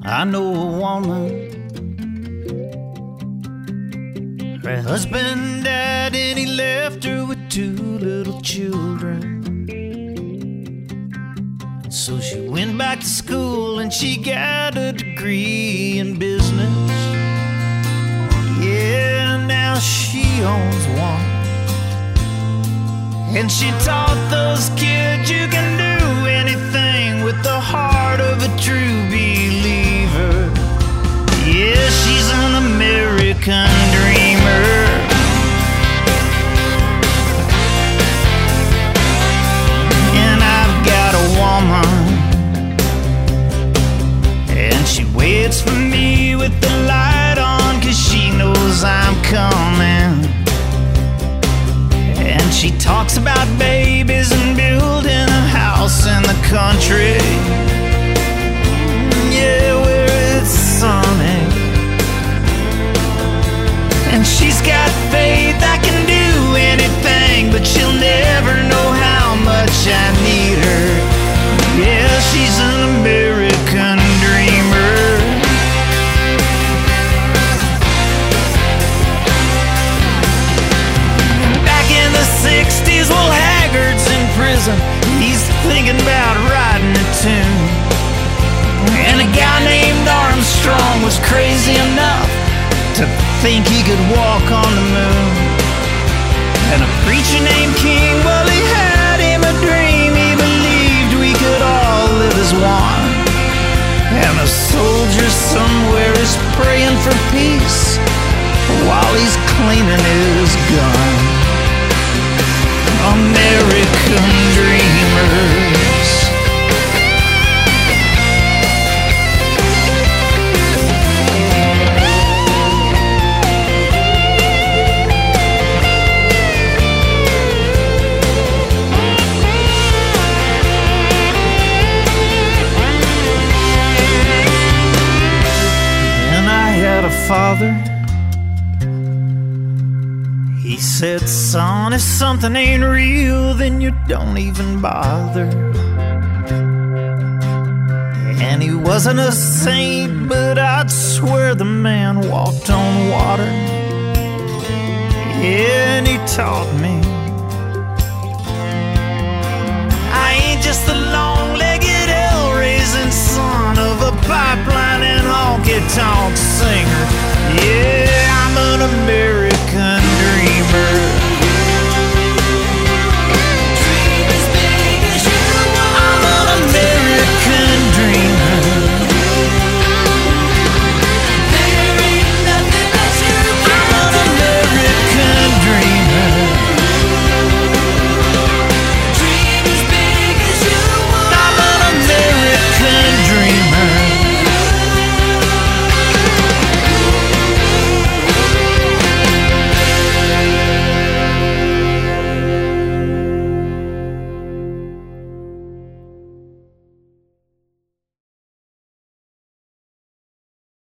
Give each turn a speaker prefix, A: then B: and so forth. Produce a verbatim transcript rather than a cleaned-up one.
A: I know a woman. Her husband died and he left her with two little children. So she went back to school and she got a degree in business. Yeah, now she owns one. And she taught those kids you can do anything with the heart of a true believer. Yeah, she's an American dreamer. And I've got a woman, and she waits for me with the light on, 'cause she knows I'm coming. And she talks about babies and building a house in the country. Yeah, where it's sunny. And she's got faith I can do anything, but she'll never know how much I need her. Yeah, she's an American dreamer. Back in the sixties, Will Haggard's in prison. He's thinking about writing a tune. And a guy named Armstrong was crazy enough to think he could walk on the moon. And a preacher named King, well, he had him a dream. He believed we could all live as one. And a soldier somewhere is praying for peace while he's cleaning his gun. American dreamers. Father, he said, son, if something ain't real, then you don't even bother. And he wasn't a saint, but I'd swear the man walked on water. Yeah, and he taught me I ain't just the long-legged hell-raising son of a pipeline and honky-tonk singer.